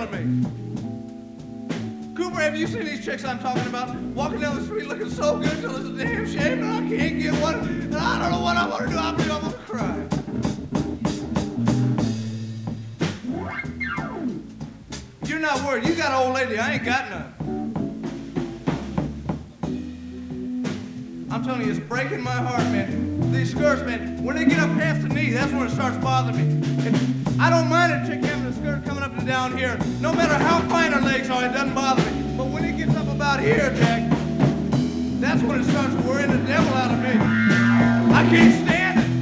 me. Cooper, have you seen these chicks I'm talking about? Walking down the street looking so good till it's a damn shame and I can't get one. And I don't know what I'm gonna do. I'm gonna cry. You're not worried. You got an old lady. I ain't got none. I'm telling you, it's breaking my heart, man. These skirts, man, when they get up past the knee, that's when it starts bothering me. And I don't mind a chick having a skirt coming up to down here. No matter how fine her legs are, it doesn't bother me. But when it gets up about here, Jack, that's when it starts worrying the devil out of me. I can't stand it.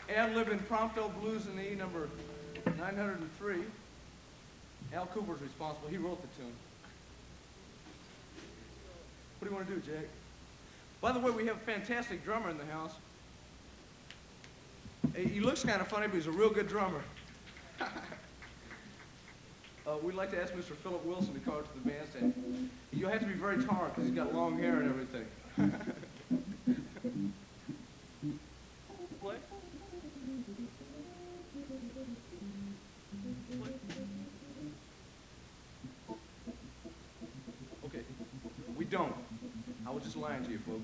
ad-libbed Impromptu Blues in E number 903. Al Cooper's responsible. He wrote the tune. What do you want to do, Jack? By the way, we have a fantastic drummer in the house. He looks kind of funny, but he's a real good drummer. We'd like to ask Mr. Philip Wilson to come up to the bandstand. You'll have to be very tall because he's got long hair and everything. Play? Okay, we don't. I was just lying to you, folks.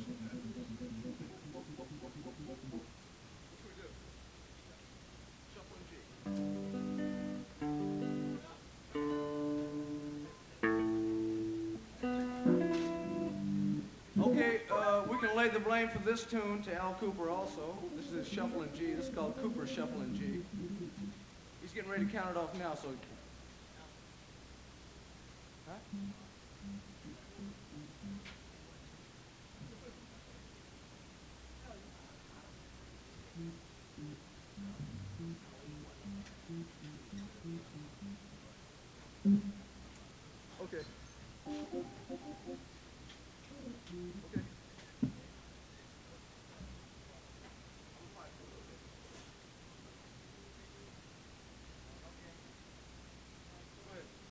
Okay, we can lay the blame for this tune to Al Cooper also. This is Shuffle in G. This is called Cooper's Shuffle in G. He's getting ready to count it off now, so... Huh?